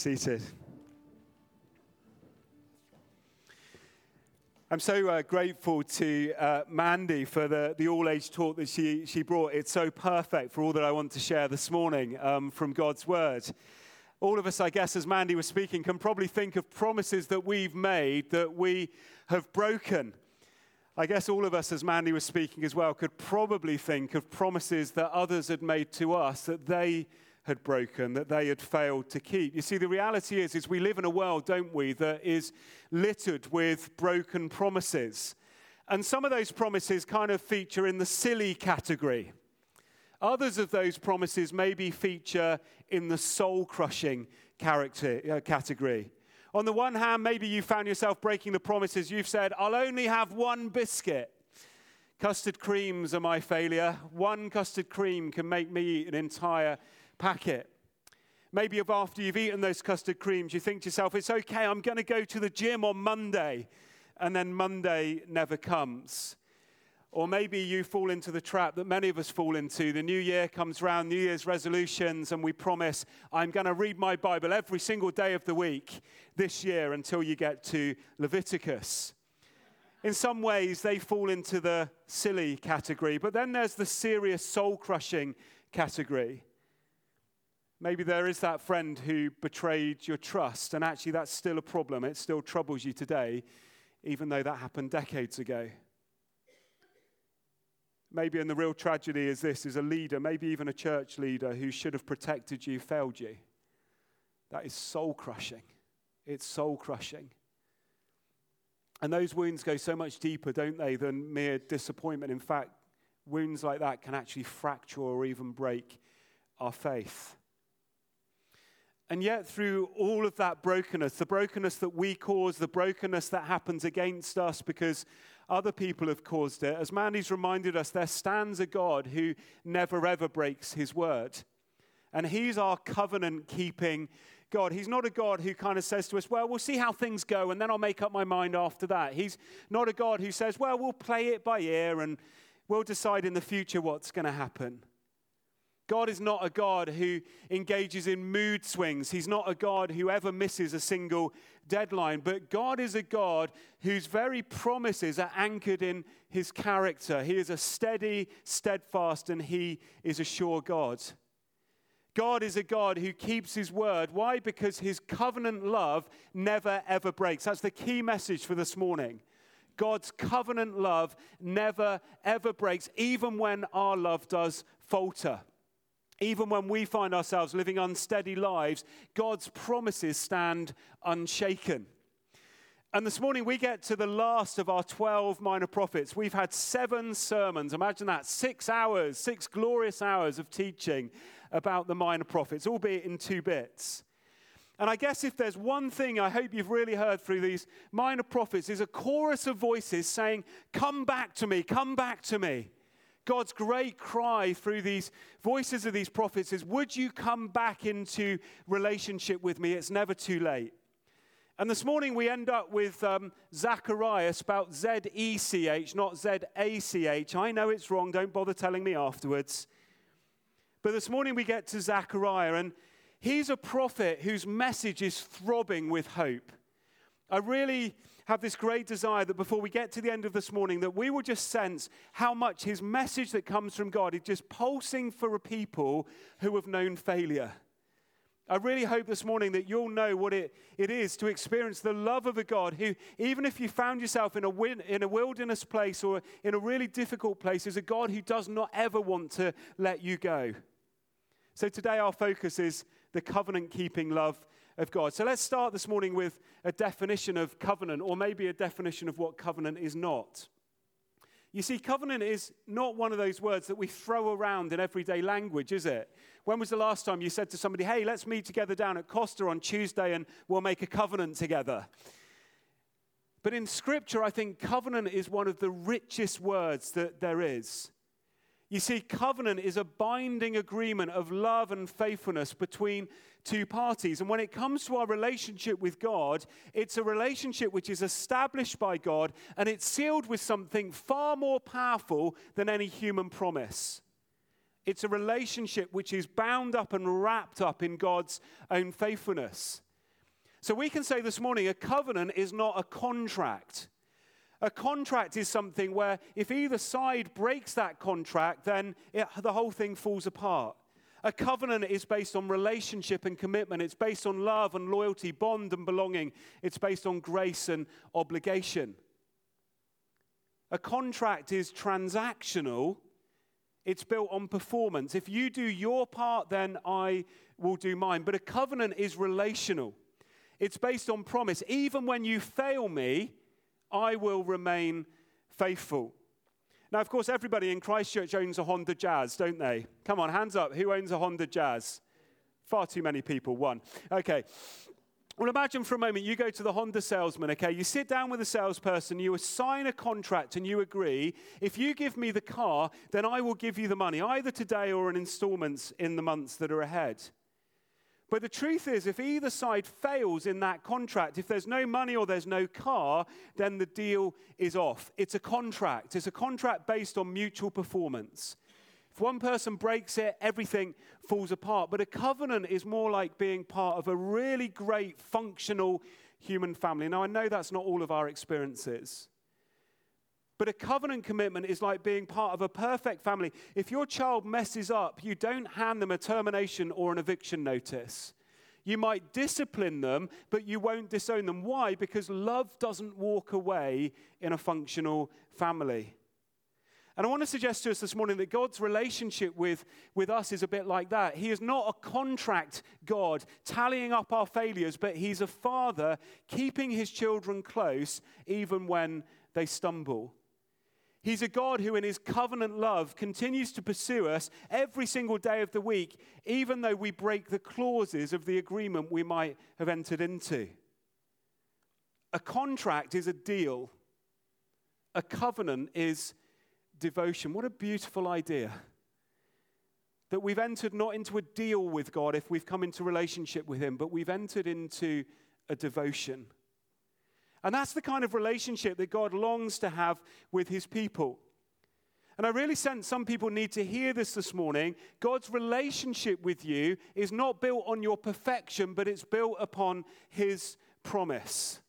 Seated. I'm so grateful to Mandy for the all-age talk that she brought. It's so perfect for all that I want to share this morning from God's Word. All of us, I guess, as Mandy was speaking, can probably think of promises that we've made that we have broken. I guess all of us, as Mandy was speaking as well, could probably think of promises that others had made to us that they had broken, that they had failed to keep. You see, the reality is we live in a world, don't we, that is littered with broken promises. And some of those promises kind of feature in the silly category. Others of those promises maybe feature in the soul-crushing category. On the one hand, maybe you found yourself breaking the promises. You've said, I'll only have one biscuit. Custard creams are my failure. One custard cream can make me eat an entire packet. Maybe if after you've eaten those custard creams, you think to yourself, it's okay, I'm going to go to the gym on Monday. And then Monday never comes. Or maybe you fall into the trap that many of us fall into. The new year comes round, New Year's resolutions, and we promise, I'm going to read my Bible every single day of the week this year until you get to Leviticus. In some ways, they fall into the silly category. But then there's the serious, soul-crushing category. Maybe there is that friend who betrayed your trust, and actually that's still a problem. It still troubles you today, even though that happened decades ago. Maybe, and the real tragedy is this, is a leader, maybe even a church leader who should have protected you, failed you. That is soul-crushing. It's soul-crushing. And those wounds go so much deeper, don't they, than mere disappointment. In fact, wounds like that can actually fracture or even break our faith. And yet through all of that brokenness, the brokenness that we cause, the brokenness that happens against us because other people have caused it, as Mandy's reminded us, there stands a God who never ever breaks his word. And he's our covenant-keeping God. He's not a God who kind of says to us, well, we'll see how things go and then I'll make up my mind after that. He's not a God who says, well, we'll play it by ear and we'll decide in the future what's going to happen. God is not a God who engages in mood swings. He's not a God who ever misses a single deadline. But God is a God whose very promises are anchored in his character. He is a steady, steadfast, and he is a sure God. God is a God who keeps his word. Why? Because his covenant love never, ever breaks. That's the key message for this morning. God's covenant love never, ever breaks, even when our love does falter. Even when we find ourselves living unsteady lives, God's promises stand unshaken. And this morning we get to the last of our 12 minor prophets. We've had 7 sermons. Imagine that, 6 hours, 6 glorious hours of teaching about the minor prophets, albeit in 2 bits. And I guess if there's one thing I hope you've really heard through these minor prophets is a chorus of voices saying, come back to me, come back to me. God's great cry through these voices of these prophets is, would you come back into relationship with me? It's never too late. And this morning we end up with Zachariah, spelled Z-E-C-H, not Z-A-C-H. I know it's wrong. Don't bother telling me afterwards. But this morning we get to Zachariah, and he's a prophet whose message is throbbing with hope. I really have this great desire that before we get to the end of this morning, that we will just sense how much his message that comes from God is just pulsing for a people who have known failure. I really hope this morning that you'll know what it is to experience the love of a God who, even if you found yourself in a wilderness place or in a really difficult place, is a God who does not ever want to let you go. So today our focus is the covenant-keeping love of God. So let's start this morning with a definition of covenant, or maybe a definition of what covenant is not. You see, covenant is not one of those words that we throw around in everyday language, is it? When was the last time you said to somebody, hey, let's meet together down at Costa on Tuesday and we'll make a covenant together? But in Scripture, I think covenant is one of the richest words that there is. You see, covenant is a binding agreement of love and faithfulness between 2 parties. And when it comes to our relationship with God, it's a relationship which is established by God, and it's sealed with something far more powerful than any human promise. It's a relationship which is bound up and wrapped up in God's own faithfulness. So we can say this morning, a covenant is not a contract. A contract is something where if either side breaks that contract, then the whole thing falls apart. A covenant is based on relationship and commitment. It's based on love and loyalty, bond and belonging. It's based on grace and obligation. A contract is transactional. It's built on performance. If you do your part, then I will do mine. But a covenant is relational. It's based on promise. Even when you fail me, I will remain faithful. Now, of course, everybody in Christchurch owns a Honda Jazz, don't they? Come on, hands up. Who owns a Honda Jazz? Far too many people. One. Okay. Well, imagine for a moment you go to the Honda salesman, okay? You sit down with the salesperson, you sign a contract, and you agree, if you give me the car, then I will give you the money, either today or in installments in the months that are ahead. But the truth is, if either side fails in that contract, if there's no money or there's no car, then the deal is off. It's a contract. It's a contract based on mutual performance. If one person breaks it, everything falls apart. But a covenant is more like being part of a really great, functional human family. Now, I know that's not all of our experiences. But a covenant commitment is like being part of a perfect family. If your child messes up, you don't hand them a termination or an eviction notice. You might discipline them, but you won't disown them. Why? Because love doesn't walk away in a functional family. And I want to suggest to us this morning that God's relationship with us is a bit like that. He is not a contract God tallying up our failures, but he's a father keeping his children close even when they stumble. He's a God who in his covenant love continues to pursue us every single day of the week, even though we break the clauses of the agreement we might have entered into. A contract is a deal. A covenant is devotion. What a beautiful idea. That we've entered not into a deal with God if we've come into relationship with him, but we've entered into a devotion. And that's the kind of relationship that God longs to have with his people. And I really sense some people need to hear this morning. God's relationship with you is not built on your perfection, but it's built upon his promise.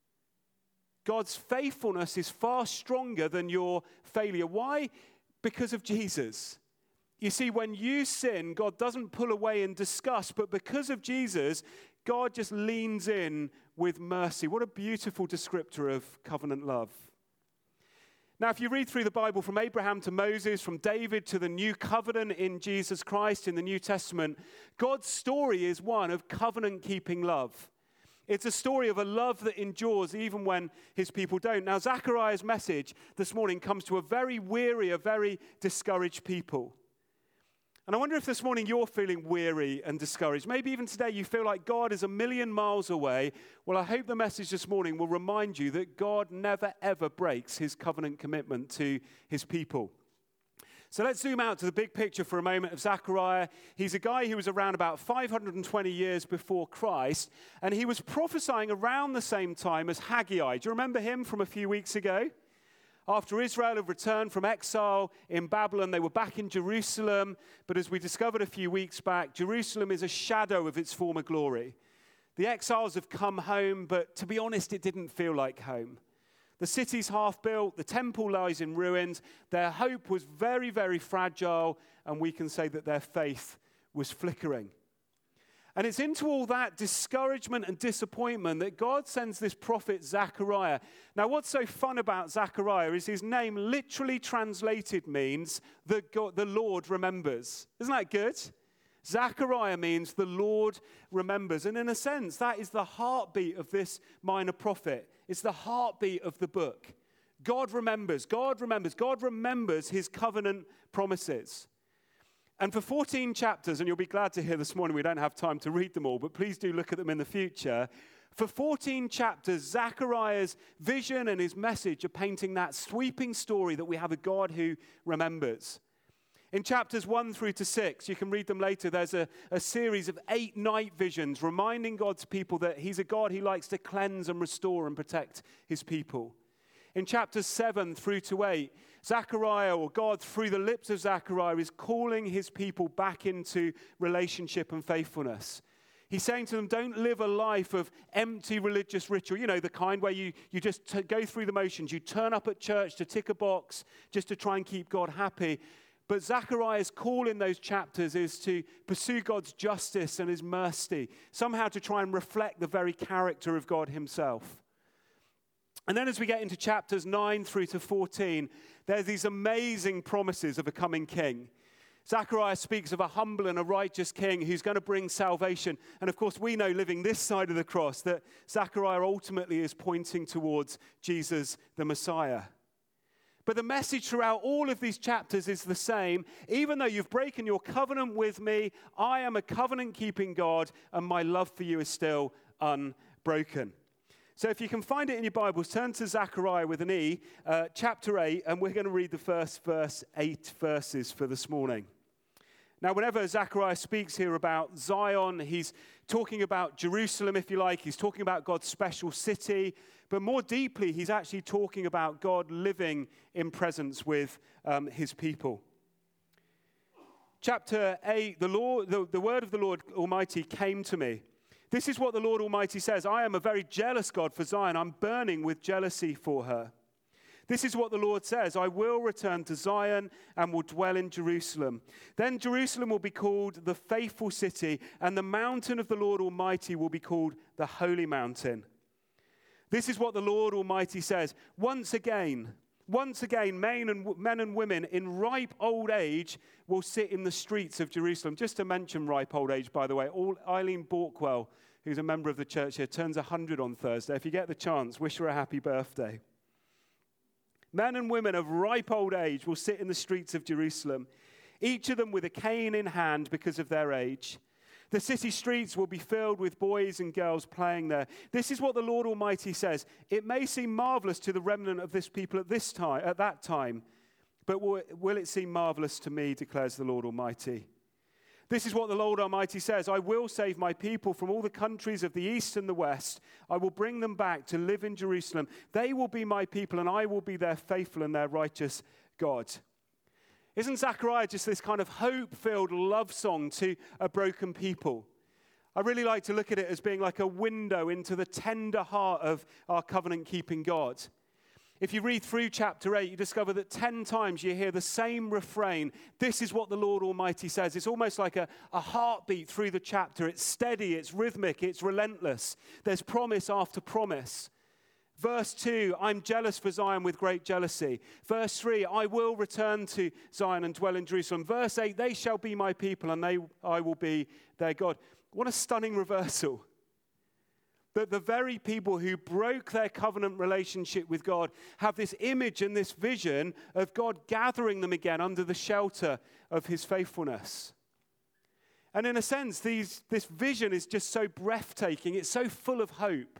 God's faithfulness is far stronger than your failure. Why? Because of Jesus. You see, when you sin, God doesn't pull away in disgust, but because of Jesus, God just leans in with mercy. What a beautiful descriptor of covenant love. Now, if you read through the Bible from Abraham to Moses, from David to the new covenant in Jesus Christ in the New Testament, God's story is one of covenant-keeping love. It's a story of a love that endures even when his people don't. Now, Zechariah's message this morning comes to a very weary, a very discouraged people. And I wonder if this morning you're feeling weary and discouraged. Maybe even today you feel like God is a million miles away. Well, I hope the message this morning will remind you that God never, ever breaks his covenant commitment to his people. So let's zoom out to the big picture for a moment of Zechariah. He's a guy who was around about 520 years before Christ, and he was prophesying around the same time as Haggai. Do you remember him from a few weeks ago? After Israel had returned from exile in Babylon, they were back in Jerusalem. But as we discovered a few weeks back, Jerusalem is a shadow of its former glory. The exiles have come home, but to be honest, it didn't feel like home. The city's half built, the temple lies in ruins. Their hope was very, very fragile, and we can say that their faith was flickering. And it's into all that discouragement and disappointment that God sends this prophet Zechariah. Now, what's so fun about Zechariah is his name literally translated means that the Lord remembers. Isn't that good? Zechariah means the Lord remembers. And in a sense, that is the heartbeat of this minor prophet. It's the heartbeat of the book. God remembers. God remembers. God remembers his covenant promises. And for 14 chapters, and you'll be glad to hear this morning we don't have time to read them all, but please do look at them in the future. For 14 chapters, Zechariah's vision and his message are painting that sweeping story that we have a God who remembers. In chapters 1 through to 6, you can read them later, there's a series of 8 night visions reminding God's people that he's a God who likes to cleanse and restore and protect his people. In chapters 7 through to 8, Zechariah, or God through the lips of Zechariah, is calling his people back into relationship and faithfulness. He's saying to them, don't live a life of empty religious ritual, the kind where you just go through the motions. You turn up at church to tick a box just to try and keep God happy. But Zechariah's call in those chapters is to pursue God's justice and his mercy, somehow to try and reflect the very character of God himself. And then as we get into chapters 9 through to 14, there's these amazing promises of a coming king. Zechariah speaks of a humble and a righteous king who's going to bring salvation. And of course, we know living this side of the cross that Zechariah ultimately is pointing towards Jesus, the Messiah. But the message throughout all of these chapters is the same. Even though you've broken your covenant with me, I am a covenant-keeping God, and my love for you is still unbroken. So if you can find it in your Bibles, turn to Zechariah with an E, chapter 8, and we're going to read the first 8 verses for this morning. Now, whenever Zechariah speaks here about Zion, he's talking about Jerusalem, if you like. He's talking about God's special city. But more deeply, he's actually talking about God living in presence with his people. Chapter 8, the word of the Lord Almighty came to me. This is what the Lord Almighty says. I am a very jealous God for Zion. I'm burning with jealousy for her. This is what the Lord says. I will return to Zion and will dwell in Jerusalem. Then Jerusalem will be called the faithful city, and the mountain of the Lord Almighty will be called the holy mountain. This is what the Lord Almighty says. Once again, men and women in ripe old age will sit in the streets of Jerusalem. Just to mention ripe old age, by the way, Eileen Borkwell, who's a member of the church here, turns 100 on Thursday. If you get the chance, wish her a happy birthday. Men and women of ripe old age will sit in the streets of Jerusalem, each of them with a cane in hand because of their age. The city streets will be filled with boys and girls playing there. This is what the Lord Almighty says. It may seem marvelous to the remnant of this people at that time, but will it seem marvelous to me, declares the Lord Almighty. This is what the Lord Almighty says. I will save my people from all the countries of the east and the west. I will bring them back to live in Jerusalem. They will be my people, and I will be their faithful and their righteous God. Isn't Zechariah just this kind of hope-filled love song to a broken people? I really like to look at it as being like a window into the tender heart of our covenant-keeping God. If you read through chapter 8, you discover that 10 times you hear the same refrain. This is what the Lord Almighty says. It's almost like a heartbeat through the chapter. It's steady, it's rhythmic, it's relentless. There's promise after promise. Verse 2, I'm jealous for Zion with great jealousy. Verse 3, I will return to Zion and dwell in Jerusalem. Verse 8, they shall be my people and I will be their God. What a stunning reversal. That the very people who broke their covenant relationship with God have this image and this vision of God gathering them again under the shelter of his faithfulness. And in a sense, this vision is just so breathtaking. It's so full of hope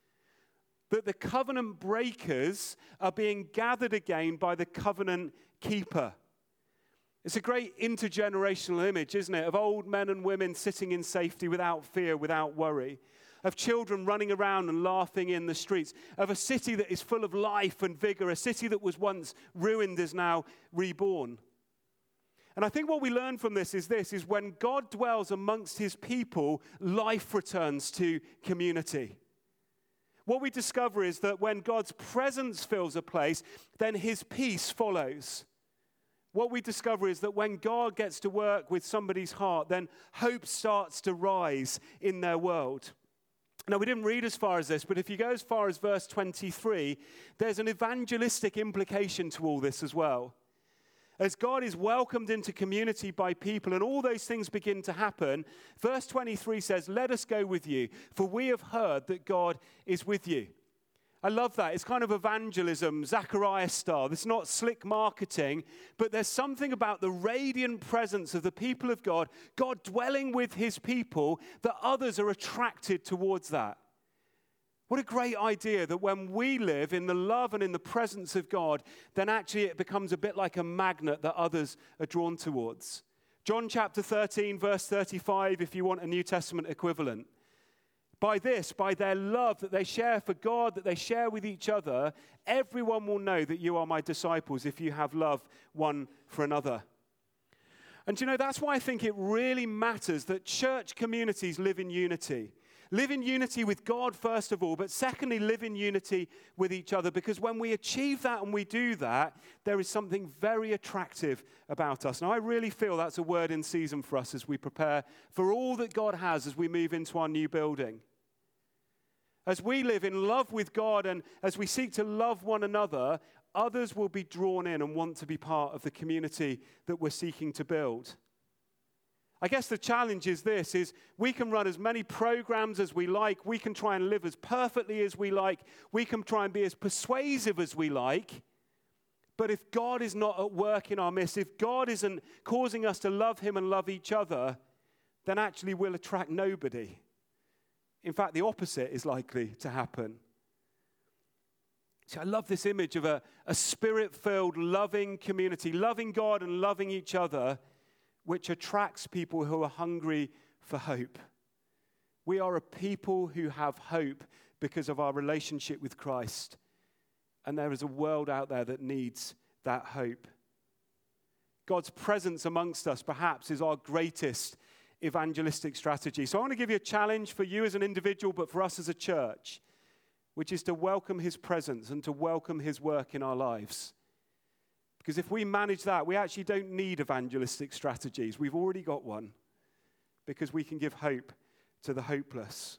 that the covenant breakers are being gathered again by the covenant keeper. It's a great intergenerational image, isn't it, of old men and women sitting in safety without fear, without worry, of children running around and laughing in the streets, of a city that is full of life and vigor, a city that was once ruined is now reborn. And I think what we learn from this is when God dwells amongst his people, life returns to community. What we discover is that when God's presence fills a place, then his peace follows. What we discover is that when God gets to work with somebody's heart, then hope starts to rise in their world. Now, we didn't read as far as this, but if you go as far as verse 23, there's an evangelistic implication to all this as well. As God is welcomed into community by people and all those things begin to happen, verse 23 says, let us go with you, for we have heard that God is with you. I love that. It's kind of evangelism, Zechariah style. It's not slick marketing, but there's something about the radiant presence of the people of God, God dwelling with his people, that others are attracted towards that. What a great idea that when we live in the love and in the presence of God, then actually it becomes a bit like a magnet that others are drawn towards. John chapter 13, verse 35, if you want a New Testament equivalent. By their love that they share for God, that they share with each other, everyone will know that you are my disciples if you have love one for another. And that's why I think it really matters that church communities live in unity. Live in unity with God, first of all, but secondly, live in unity with each other. Because when we achieve that and we do that, there is something very attractive about us. And I really feel that's a word in season for us as we prepare for all that God has as we move into our new building. As we live in love with God and as we seek to love one another, others will be drawn in and want to be part of the community that we're seeking to build. I guess the challenge is this, is we can run as many programs as we like, we can try and live as perfectly as we like, we can try and be as persuasive as we like, but if God is not at work in our midst, if God isn't causing us to love him and love each other, then actually we'll attract nobody. In fact, the opposite is likely to happen. See, I love this image of a spirit-filled, loving community, loving God and loving each other, which attracts people who are hungry for hope. We are a people who have hope because of our relationship with Christ. And there is a world out there that needs that hope. God's presence amongst us, perhaps, is our greatest evangelistic strategy. So I want to give you a challenge for you as an individual, but for us as a church, which is to welcome his presence and to welcome his work in our lives. Because if we manage that, we actually don't need evangelistic strategies. We've already got one because we can give hope to the hopeless.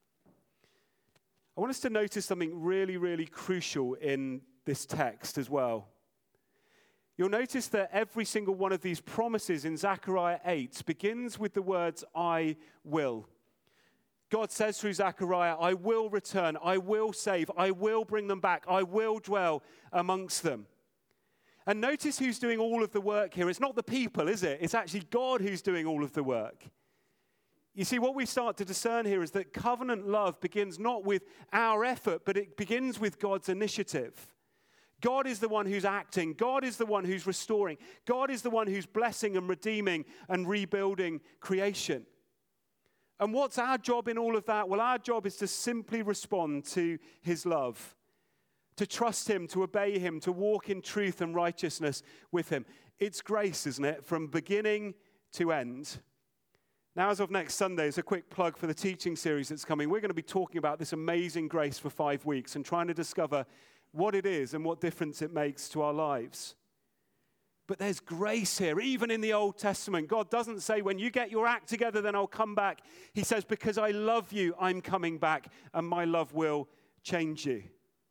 I want us to notice something really, really crucial in this text as well. You'll notice that every single one of these promises in Zechariah 8 begins with the words, I will. God says through Zechariah, I will return, I will save, I will bring them back, I will dwell amongst them. And notice who's doing all of the work here. It's not the people, is it? It's actually God who's doing all of the work. You see, what we start to discern here is that covenant love begins not with our effort, but it begins with God's initiative. God is the one who's acting. God is the one who's restoring. God is the one who's blessing and redeeming and rebuilding creation. And what's our job in all of that? Well, our job is to simply respond to his love, to trust him, to obey him, to walk in truth and righteousness with him. It's grace, isn't it? From beginning to end. Now, as of next Sunday, it's a quick plug for the teaching series that's coming. We're going to be talking about this amazing grace for 5 weeks and trying to discover what it is and what difference it makes to our lives. But there's grace here, even in the Old Testament. God doesn't say, when you get your act together, then I'll come back. He says, because I love you, I'm coming back, and my love will change you.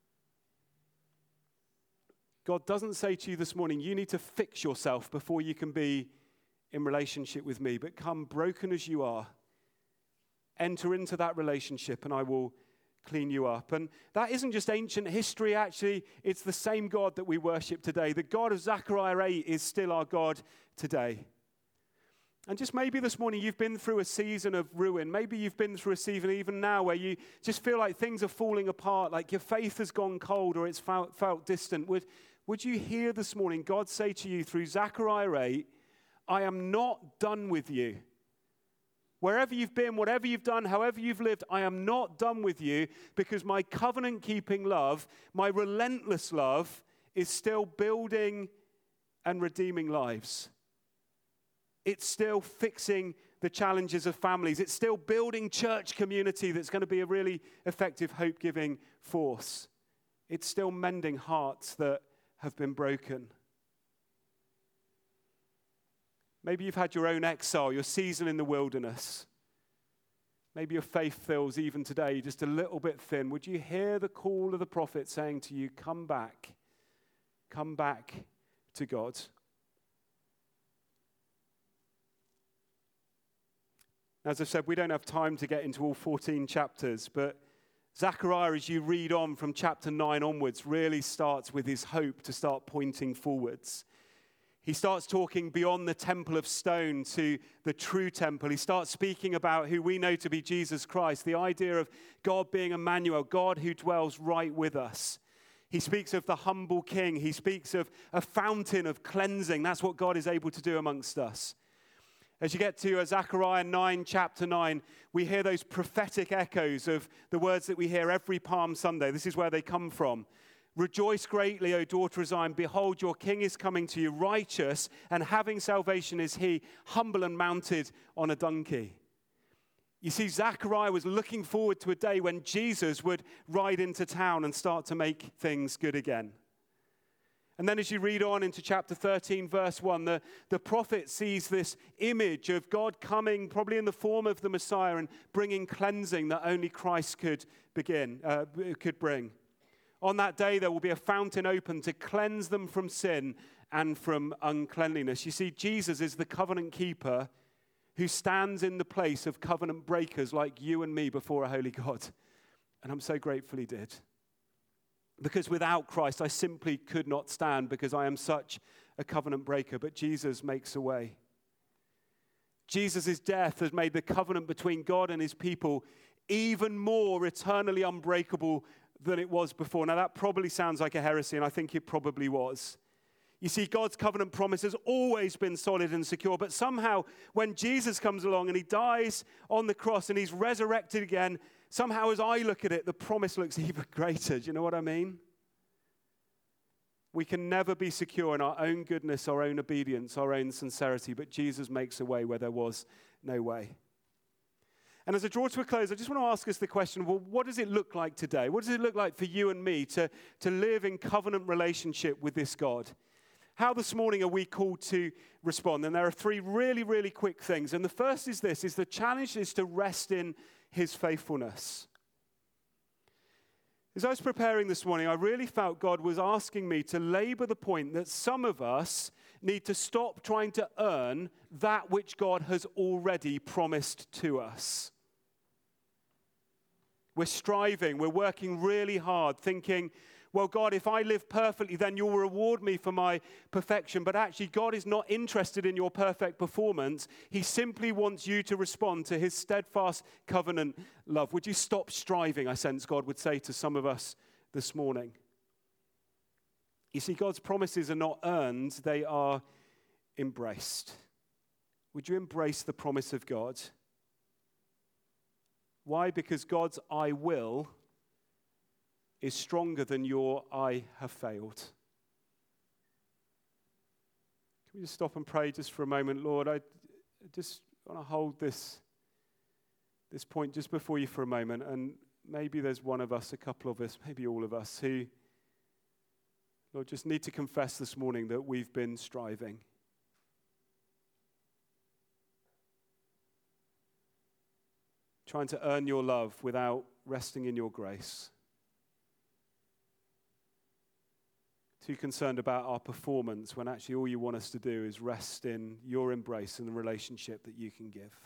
God doesn't say to you this morning, you need to fix yourself before you can be in relationship with me, but come broken as you are, enter into that relationship, and I will clean you up. And that isn't just ancient history, actually. It's the same God that we worship today. The God of Zechariah 8 is still our God today. And just maybe this morning you've been through a season of ruin. Maybe you've been through a season even now where you just feel like things are falling apart, like your faith has gone cold or it's felt distant. Would you hear this morning God say to you through Zechariah 8, I am not done with you. Wherever you've been, whatever you've done, however you've lived, I am not done with you because my covenant-keeping love, my relentless love, is still building and redeeming lives. It's still fixing the challenges of families. It's still building church community that's going to be a really effective hope-giving force. It's still mending hearts that have been broken. Maybe you've had your own exile, your season in the wilderness. Maybe your faith feels even today just a little bit thin. Would you hear the call of the prophet saying to you, come back to God? As I've said, we don't have time to get into all 14 chapters, but Zechariah, as you read on from chapter 9 onwards, really starts with his hope to start pointing forwards. He starts talking beyond the temple of stone to the true temple. He starts speaking about who we know to be Jesus Christ, the idea of God being Emmanuel, God who dwells right with us. He speaks of the humble king. He speaks of a fountain of cleansing. That's what God is able to do amongst us. As you get to Zechariah 9, chapter 9, we hear those prophetic echoes of the words that we hear every Palm Sunday. This is where they come from. Rejoice greatly, O daughter of Zion. Behold, your king is coming to you, righteous, and having salvation is he, humble and mounted on a donkey. You see, Zechariah was looking forward to a day when Jesus would ride into town and start to make things good again. And then as you read on into chapter 13, verse 1, the prophet sees this image of God coming, probably in the form of the Messiah, and bringing cleansing that only Christ could bring. On that day, there will be a fountain open to cleanse them from sin and from uncleanliness. You see, Jesus is the covenant keeper who stands in the place of covenant breakers like you and me before a holy God. And I'm so grateful he did. Because without Christ, I simply could not stand because I am such a covenant breaker. But Jesus makes a way. Jesus' death has made the covenant between God and his people even more eternally unbreakable than it was before. Now, that probably sounds like a heresy, and I think it probably was. You see, God's covenant promise has always been solid and secure, but somehow when Jesus comes along and he dies on the cross and he's resurrected again, somehow as I look at it, the promise looks even greater. Do you know what I mean? We can never be secure in our own goodness, our own obedience, our own sincerity, but Jesus makes a way where there was no way. And as I draw to a close, I just want to ask us the question, well, what does it look like today? What does it look like for you and me to live in covenant relationship with this God? How this morning are we called to respond? And there are three really, really quick things. And the first is this, is the challenge is to rest in his faithfulness. As I was preparing this morning, I really felt God was asking me to labor the point that some of us need to stop trying to earn that which God has already promised to us. We're striving, we're working really hard, thinking, well, God, if I live perfectly, then you'll reward me for my perfection. But actually, God is not interested in your perfect performance. He simply wants you to respond to his steadfast covenant love. Would you stop striving, I sense God would say to some of us this morning. You see, God's promises are not earned, they are embraced. Would you embrace the promise of God? Why? Because God's I will is stronger than your I have failed. Can we just stop and pray just for a moment? Lord, I just want to hold this point just before you for a moment. And maybe there's one of us, a couple of us, maybe all of us who, Lord, just need to confess this morning that we've been striving. Trying to earn your love without resting in your grace. Too concerned about our performance when actually all you want us to do is rest in your embrace and the relationship that you can give.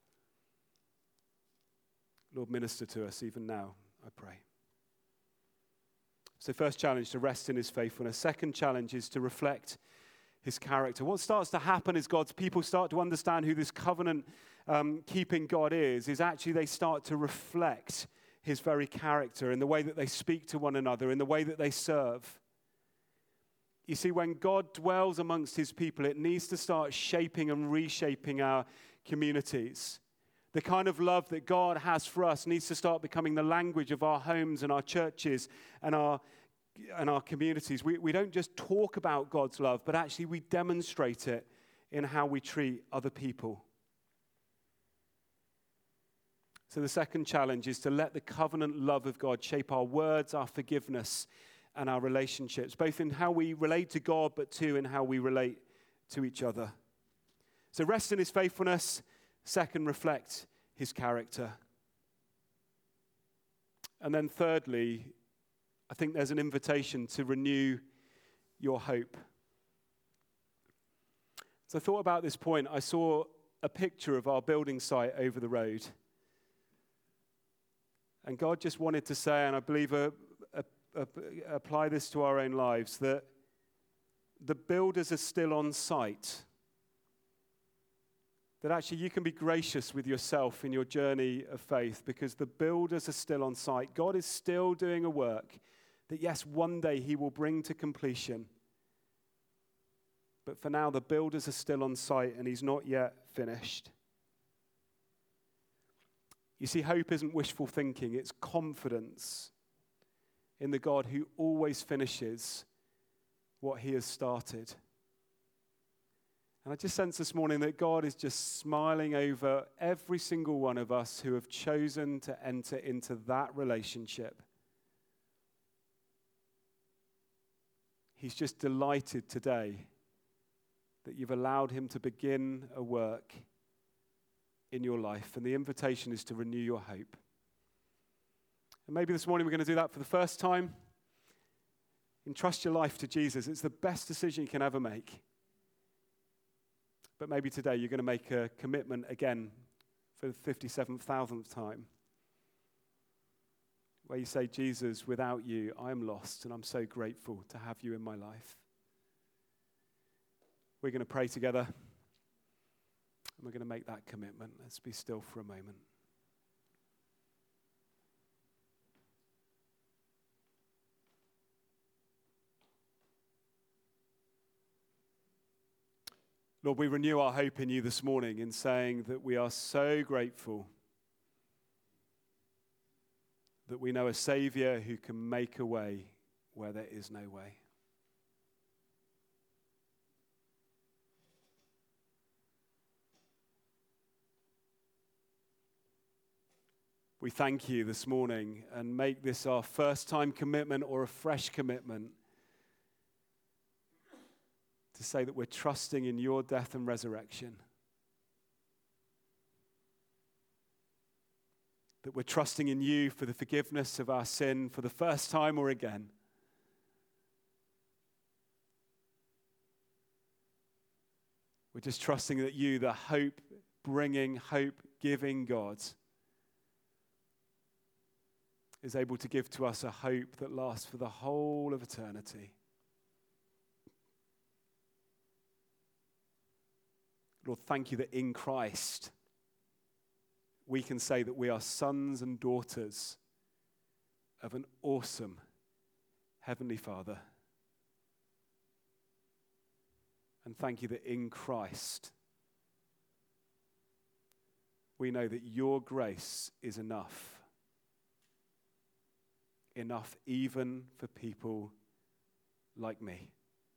Lord, minister to us even now, I pray. So first challenge, to rest in his faithfulness. Second challenge is to reflect his character. What starts to happen is God's people start to understand who this covenant keeping God is actually they start to reflect his very character in the way that they speak to one another, in the way that they serve. You see, when God dwells amongst his people, it needs to start shaping and reshaping our communities. The kind of love that God has for us needs to start becoming the language of our homes and our churches and our communities. We don't just talk about God's love, but actually we demonstrate it in how we treat other people. So the second challenge is to let the covenant love of God shape our words, our forgiveness, and our relationships, both in how we relate to God, but too in how we relate to each other. So rest in his faithfulness. Second, reflect his character. And then thirdly, I think there's an invitation to renew your hope. So I thought about this point. I saw a picture of our building site over the road. And God just wanted to say, and I believe apply this to our own lives, that the builders are still on site. That actually you can be gracious with yourself in your journey of faith because the builders are still on site. God is still doing a work that, yes, one day he will bring to completion. But for now, the builders are still on site and he's not yet finished. You see, hope isn't wishful thinking, it's confidence in the God who always finishes what he has started. And I just sense this morning that God is just smiling over every single one of us who have chosen to enter into that relationship. He's just delighted today that you've allowed him to begin a work in your life. And the invitation is to renew your hope. And maybe this morning we're going to do that for the first time. Entrust your life to Jesus. It's the best decision you can ever make. But maybe today you're going to make a commitment again for the 57,000th time, where you say, Jesus, without you, I am lost, and I'm so grateful to have you in my life. We're going to pray together, and we're going to make that commitment. Let's be still for a moment. Lord, we renew our hope in you this morning in saying that we are so grateful that we know a Savior who can make a way where there is no way. We thank you this morning and make this our first time commitment or a fresh commitment to say that we're trusting in your death and resurrection. That we're trusting in you for the forgiveness of our sin for the first time or again. We're just trusting that you, the hope-bringing, hope-giving God, is able to give to us a hope that lasts for the whole of eternity. Lord, thank you that in Christ we can say that we are sons and daughters of an awesome Heavenly Father. And thank you that in Christ we know that your grace is enough. Enough even for people like me.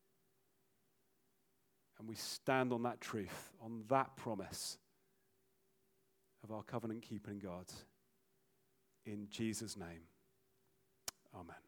And we stand on that truth, on that promise of our covenant-keeping God. In Jesus' name, amen.